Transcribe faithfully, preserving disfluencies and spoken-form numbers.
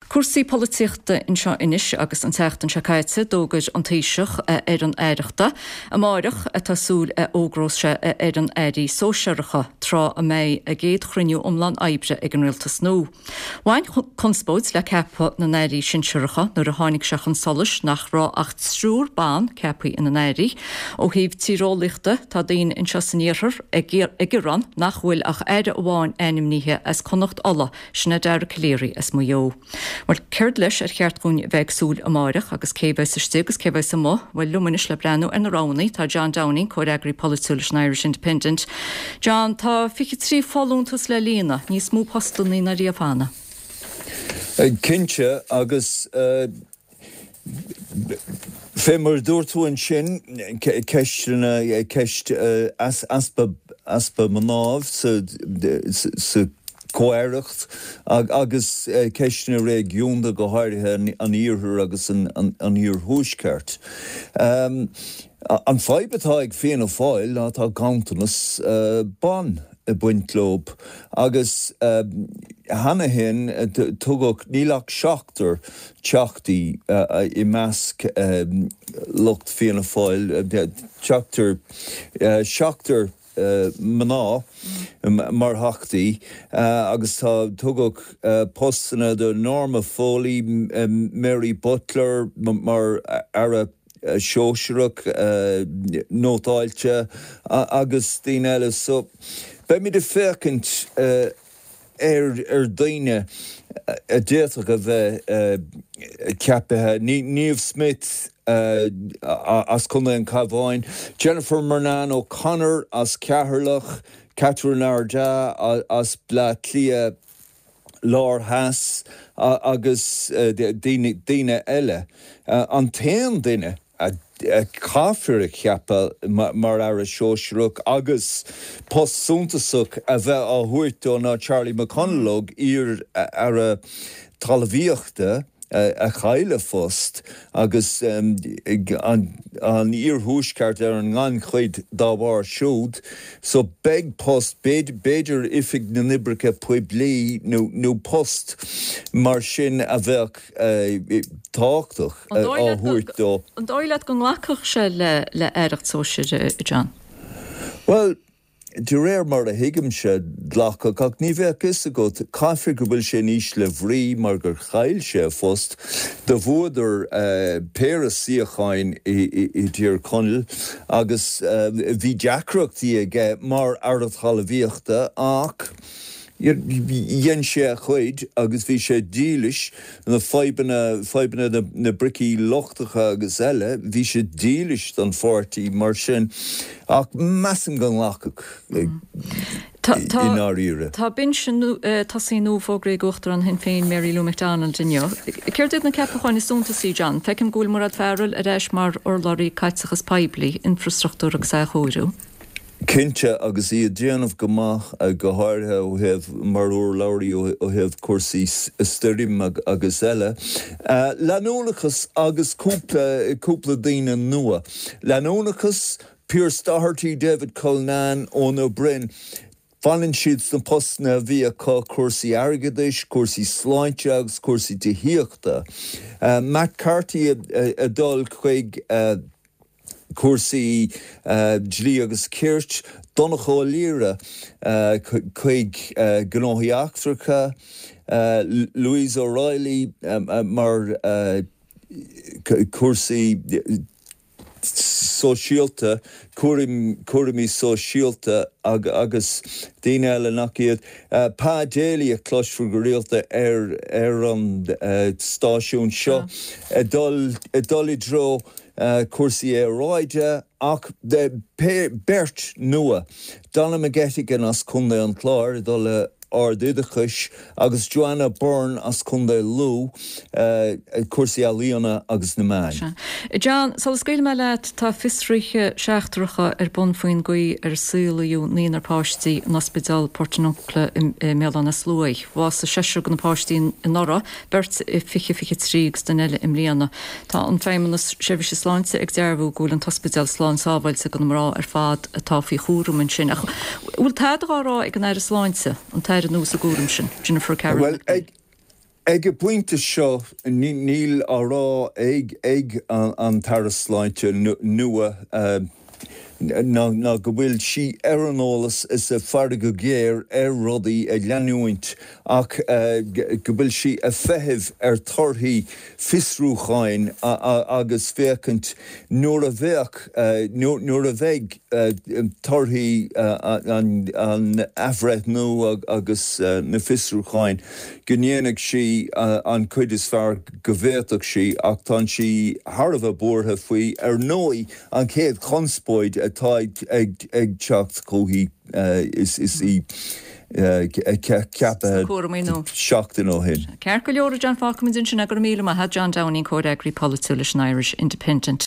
Cuasaí políochta in seo inis agus an teachtain se caiite dógad an taoiseach ar an éireachta, a máireach a tasúil ógróise ar an éirí sóisiiricha trá a méid a géad chruinniú umlan aibre ag an rialtas nó. Bhain conspóid le cepa na éirí sin siiricha nuair a tháinig seach an solas nach rá acht strúr bán cepaí in an éirí, ó híomh tírólichta tá daon in seasaníothar ag ran nach bhfuil ach éire amháin ainimníthe as connacht alla sinna deir caléirí as mo jo. Mar céird leis ar cheartgún bheagsúil amáireach agus céibh sa stigus céibh sa mó bhfuil luminis le breanú ar na ránaí tá John Downing Cóireagraí Polúil na Irish Independent. John, tá fiche trí fáúntas le lína, níos mú postalní na riamhána. Cinse agus fémar dúirtúin sin ceistena ceist aspa manámh sa cóireacht agus ceistena réag dúnda go háirithe an íorthar agus an íor thuaisceart. An fáibetá ag féin ó fáil ná tá gantanas ban a buintlób agus hana hin tugach nílach seachtar teachtaí i measc lucht féin ó fáil teachtar seachtar maná mar thachtaí agus tá tugach postanna de Norma Foley, Mary Butler mar ara seoisireach nótáilte agus tín eile so be mi de fécint ar daine a déach a bheith ceapathe Niamh Smith as chuna an cabháin, Jennifer Murnane O'Connor as ceathrlach, Catherine Ardagh as bla clia Lár Haas agus daine eile. An téan duine a cáfir a cheapa mar ar a seoisireach agus postúntasach a bheith á thuirtó ná Charlie McConalogue ír ar a talmhaíochta a chaile fust agus um, an, an ír thuaisceart ar an ngan chuid dábhar siúd, so beg post beidir ifig na nibrice puiblí nó no post mar sin a bheith uh, táchtach á thuirtó. An dóilead go nghlacach se le, le éireacht sóisiire, John? Well, de réir mar a hiigeamse dlacha ach ní bheith is a go caithfir go bhfuil sé níos le bhrí mar gur chail sé fust de bhuaidir uh, péras síocháin i, i, i dtír conil agus uh, bhí deacreachtaí aige mar ar a talmhaíochta ach dhéan sé a chuid agus bhí sé dílis na feibanna feibanna na, na bricí lochtacha agus eile, bhí sé dílis don fortí mar sin ach measam go nglacach in áíre. Tá bin sin tasí nó fógraí gochtar an hin féin Mary Lou McDonald inneo. Céird na ceapacháin is súntasaí, John, feicim gúil mar ad fearil a réis mar orlóirí caitsachas paiblí infrastruchtúr agus a chóirú. Cinse agus iad déanamh gomach a go háirthe ó heh mar úr labhraí ó heh cuasaí styrim agus eile. Uh, Leanúnachas agus cúpla, cúpla daoine nua. Leanúnachas, Piers Doherty, David Cullinane, Eoin O'Brien, Fannin siad na postna bhí a cá cuasaí airgeadais, cuasaí sláinte agus cuasaí dithíochta. Uh, Matt Carty a, a, a dul chuig uh, cuasaí uh, dlí agus Kirt, Donachó Líra, uh, chuig uh, gnóthaí Achtracha, uh, Louise O'Reilly, um, uh, mar uh, cuasaí sóisialta, cuairimí sóisialta ag, agus daoine eile nach iad. Uh, Pá Daly a cloisfur go rialta ar, ar an uh, stáisiún seo. A dul i dro Uh, cuasaí é ráide ach de beirt nua. Donna McGettigan as cunda an chlár dul ardidachas agus Joanna Byrne as cunda lú uh, cuasaí a líonna agus na main. John, so scail me leat tá fisríe seachtracha ar bon faoin goí ar súlaú níon ar páistí an ospidal Portnochla i Mélan na Slóig. Was a seisiú gan páistí in Norra, bert i fiche fiche trígus den eile im líana. Tá an féimen sévis sláinte ag dearbhú gúil an ospidal slán sábhail sa gan mrá ar fad a táfií chúrum an sin. Bhfuil táid rá ag an air sláinte an táid nó sa gúrum sin, Jennifer Carroll. Well, ag, Ag a buinte seo níl árá ag ag an tarasláinte nua ná go bhfuil si ar an ólas is a fear go géir ar rudaí a leanúint ach go bhfuil si a feitheamh ar torthaí fisrúcháin agus fécant nuair a bheith nuair a bheith torthaí an afreth nó agus na fisrúcháin go ndéanann si an chuid is fearr go bhféadfadh si ach tá si tharbh buairtha faoi ar nói an chéad chonspóid atá ag ag teacht cóthaí is is í ceappa seachtain ó hin. Ceir go leor John Falcon sin sin a gur míle a had John Downing Code Agri Politician Irish Independent.